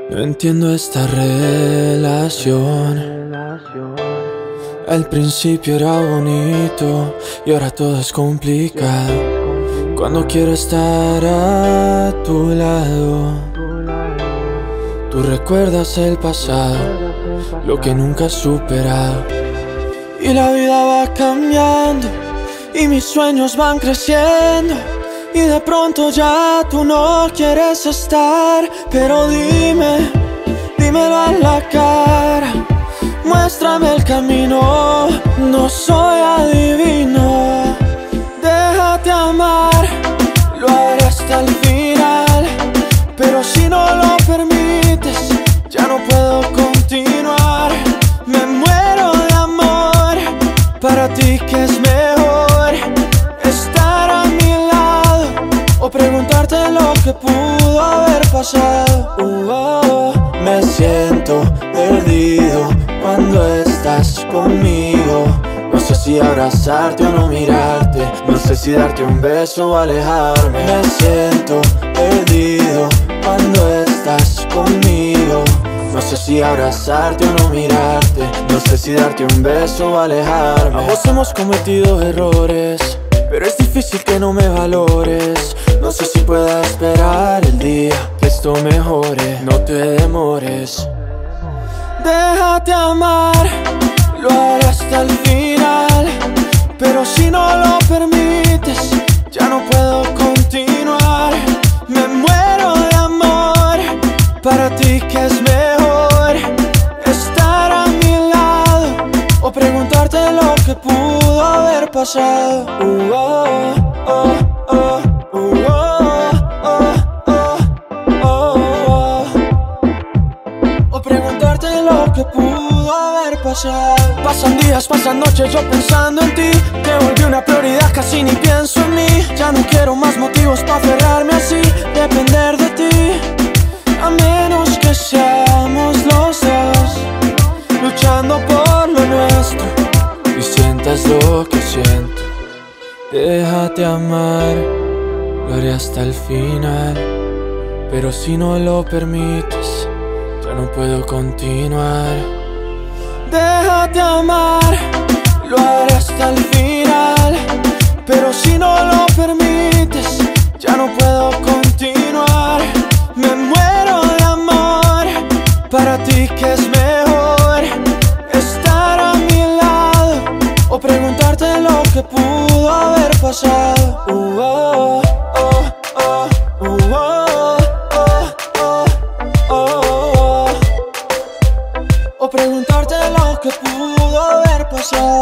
No entiendo esta relación. Al principio era bonito y ahora todo es complicado. Cuando quiero estar a tu lado, tú recuerdas el pasado, lo que nunca has superado. Y la vida va cambiando y mis sueños van creciendo, y de pronto ya tú no quieres estar. Pero dímelo a la cara, muéstrame el camino, no soy adivino. Déjate amar, lo haré hasta el final, pero si no lo permites, ya no puedo continuar. Me muero de amor, para ti que es mejor estar a mi lado o preguntarte lo que pudo haber pasado. Me siento perdido cuando estás conmigo. No sé si abrazarte o no mirarte, no sé si darte un beso o alejarme. Me siento perdido cuando estás conmigo. No sé si abrazarte o no mirarte, no sé si darte un beso o alejarme. Ambos hemos cometido errores, pero es difícil que no me valores. No sé si pueda esperar el día que esto mejore. No te demores. Déjate amar, lo haré hasta el final, pero si no lo permites, ya no puedo continuar. Me muero de amor, para ti que es mejor estar a mi lado o preguntarte lo que pudo haber pasado. O preguntarte lo que pudo haber pasado. Pasan días, pasan noches yo pensando en ti. Te volví una prioridad, casi ni pienso en mí. Ya no quiero más motivos para aferrarme así, depender de ti. A menos que seamos los dos luchando por lo nuestro y sientas lo que siento. Déjate amar, lo haré hasta el final, pero si no lo permites, ya no puedo continuar. Déjate amar, lo haré hasta el final, pero si no lo permites, ya no puedo continuar. Me muero de amor, para ti que es mejor estar a mi lado o preguntarte lo que pudo haber pasado. O preguntarte lo que pudo haber pasado.